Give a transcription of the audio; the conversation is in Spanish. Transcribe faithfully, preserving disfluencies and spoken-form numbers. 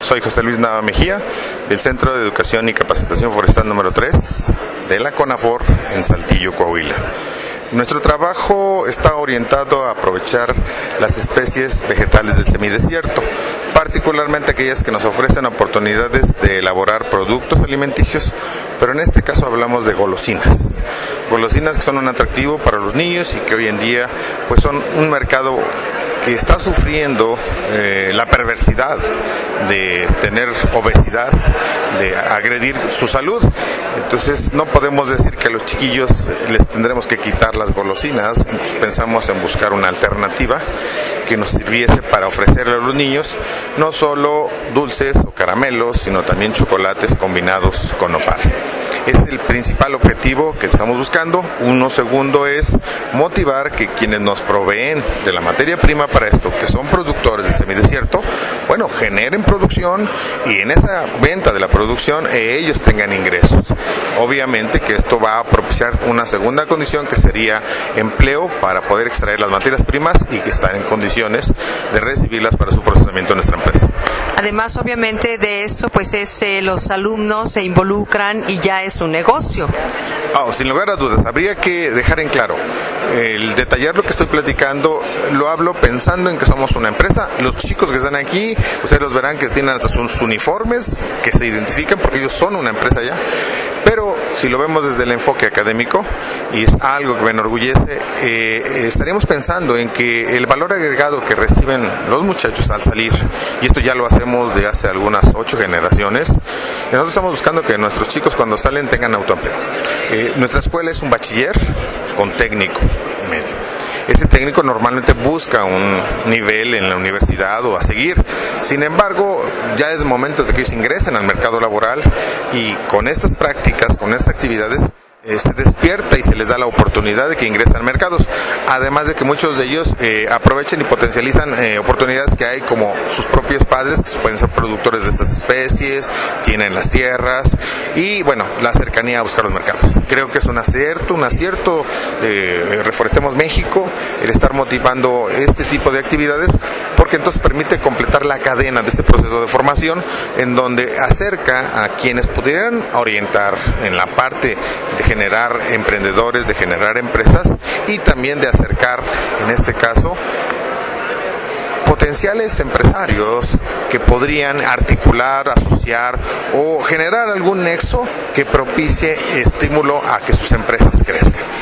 Soy José Luis Nava Mejía, del Centro de Educación y Capacitación Forestal número tres de la CONAFOR en Saltillo, Coahuila. Nuestro trabajo está orientado a aprovechar las especies vegetales del semidesierto, particularmente aquellas que nos ofrecen oportunidades de elaborar productos alimenticios, pero en este caso hablamos de golosinas. Golosinas que son un atractivo para los niños y que hoy en día pues son un mercado que está sufriendo eh, la perversidad de tener obesidad, de agredir su salud. Entonces no podemos decir que a los chiquillos les tendremos que quitar las golosinas. Entonces, pensamos en buscar una alternativa que nos sirviese para ofrecerle a los niños no solo dulces o caramelos, sino también chocolates combinados con nopal. Es el principal objetivo que estamos buscando. Uno segundo es motivar que quienes nos proveen de la materia prima para esto, que son productores del semidesierto, bueno, generen producción y en esa venta de la producción eh, ellos tengan ingresos. Obviamente que esto va a propiciar una segunda condición que sería empleo para poder extraer las materias primas y que están en condiciones de recibirlas para su procesamiento en nuestra empresa. Además, obviamente, de esto, pues es eh, los alumnos se involucran y ya es un negocio. Oh, sin lugar a dudas, habría que dejar en claro, el detallar lo que estoy platicando, lo hablo pensando en que somos una empresa. Los chicos que están aquí, ustedes los verán que tienen hasta sus uniformes, que se identifican porque ellos son una empresa ya. Pero si lo vemos desde el enfoque académico, y es algo que me enorgullece, eh, estaríamos pensando en que el valor agregado que reciben los muchachos al salir, y esto ya lo hacemos de hace algunas ocho generaciones, nosotros estamos buscando que nuestros chicos cuando salen tengan autoempleo. Eh, nuestra escuela es un bachiller con técnico medio. Ese técnico normalmente busca un nivel en la universidad o a seguir. Sin embargo, ya es momento de que ellos ingresen al mercado laboral y con estas prácticas, con estas actividades, Eh, se despierta y se les da la oportunidad de que ingresen a mercados, además de que muchos de ellos eh, aprovechen y potencializan eh, oportunidades que hay como sus propios padres, que pueden ser productores de estas especies, tienen las tierras y bueno, la cercanía a buscar los mercados. Creo que es un acierto, un acierto de Reforestemos México, el estar motivando este tipo de actividades, porque entonces permite completar la cadena de este proceso de formación, en donde acerca a quienes pudieran orientar en la parte de generar emprendedores, de generar empresas y también de acercar, en este caso, potenciales empresarios que podrían articular, asociar o generar algún nexo que propicie estímulo a que sus empresas crezcan.